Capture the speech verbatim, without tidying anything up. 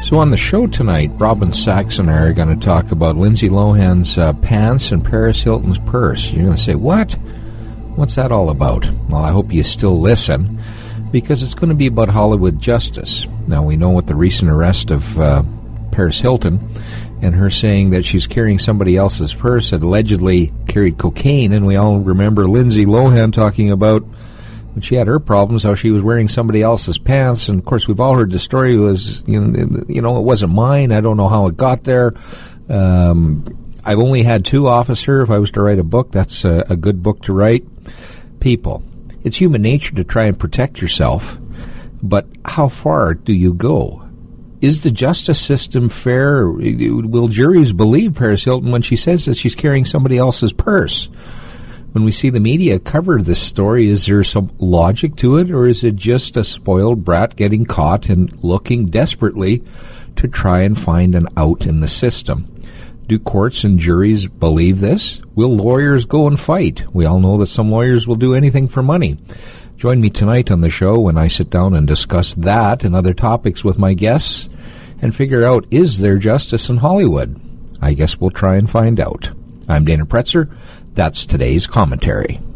So on the show tonight, Robin Sachs and I are going to talk about Lindsay Lohan's uh, pants and Paris Hilton's purse. You're going to say, what? What's that all about? Well, I hope you still listen, because it's going to be about Hollywood justice. Now, we know with the recent arrest of uh, Paris Hilton and her saying that she's carrying somebody else's purse that allegedly carried cocaine, and we all remember Lindsay Lohan talking about when she had her problems, how she was wearing somebody else's pants. And of course, we've all heard the story was, you know, you know, it wasn't mine. I don't know how it got there. Um, I've only had two, officer. If I was to write a book, that's a, a good book to write. People, it's human nature to try and protect yourself, but how far do you go? Is the justice system fair? Will juries believe Paris Hilton when she says that she's carrying somebody else's purse? When we see the media cover this story, is there some logic to it, or is it just a spoiled brat getting caught and looking desperately to try and find an out in the system? Do courts and juries believe this? Will lawyers go and fight? We all know that some lawyers will do anything for money. Join me tonight on the show when I sit down and discuss that and other topics with my guests and figure out, is there justice in Hollywood? I guess we'll try and find out. I'm Dana Pretzer. That's today's commentary.